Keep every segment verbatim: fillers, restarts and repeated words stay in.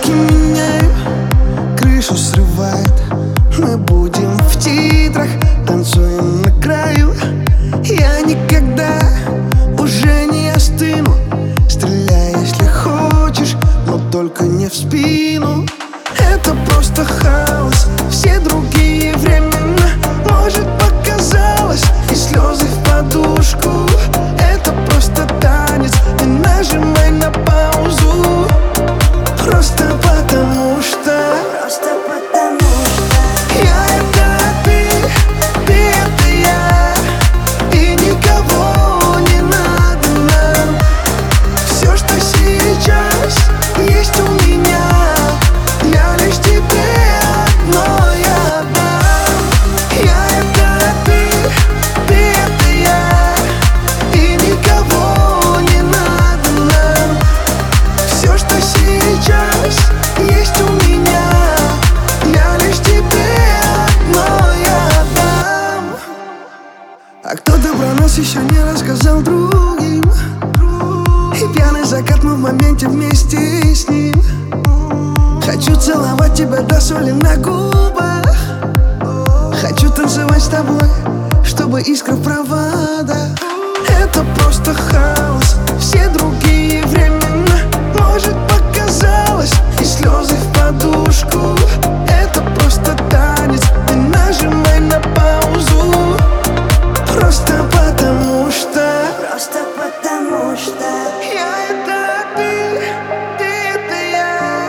навыки меняю, крышу срывает. Мы будем в титрах, танцуем на краю. Я никогда уже не остыну. Стреляй, если хочешь, но только не в спину. Это просто хаос, все другие времена. Может, показалось, и слезы в подушку. Это просто танец, не нажимай на паузу. Просто потому что Просто потому что я это ты, ты это я. И никого не надо нам. Все, что сейчас есть у меня, я лишь тебе одной отдам. Я это ты, ты это я. И никого не надо нам. Все, что сейчас есть у меня, я лишь тебе одной отдам. А кто-то про нас еще не рассказал другим. И пьяный закат, мы в моменте вместе с ним. Хочу целовать тебя до соли на губах. Хочу танцевать с тобой, чтобы искра в проводах. Это просто хаос, все другие времена. Может, показалось, и слезы в подушку. Это просто танец, не нажимай на паузу. Просто потому что Просто потому что я это ты, ты это я.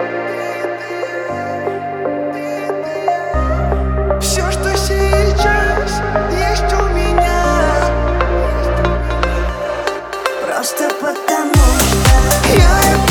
Все, что сейчас есть у меня. Просто потому что Я это